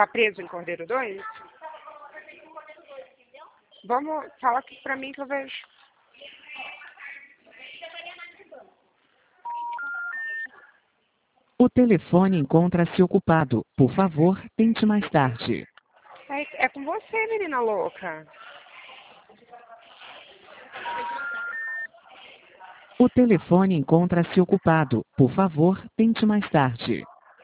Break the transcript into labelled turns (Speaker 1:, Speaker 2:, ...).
Speaker 1: Tá preso em Cordeiro 2? Vamos, fala aqui pra mim que eu vejo.
Speaker 2: O telefone encontra-se ocupado. Por favor, tente mais tarde.
Speaker 1: É com você, menina louca.
Speaker 2: O telefone encontra-se ocupado. Por favor, tente mais tarde.